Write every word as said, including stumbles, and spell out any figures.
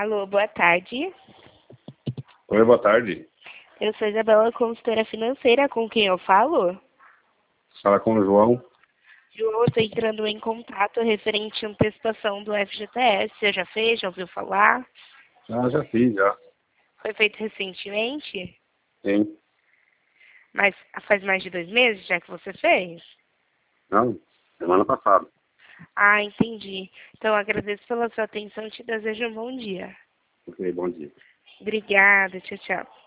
Alô, boa tarde. Oi, boa tarde. Eu sou Isabela, consultora financeira, com quem eu falo? Fala com o João. João, eu estou entrando em contato referente à antecipação do F G T S. Você já fez? Já ouviu falar? Ah, já fiz, já. Foi feito recentemente? Sim. Mas faz mais de dois meses já que você fez? Não, semana passada. Ah, entendi. Então, agradeço pela sua atenção e te desejo um bom dia. Ok, bom dia. Obrigada, tchau, tchau.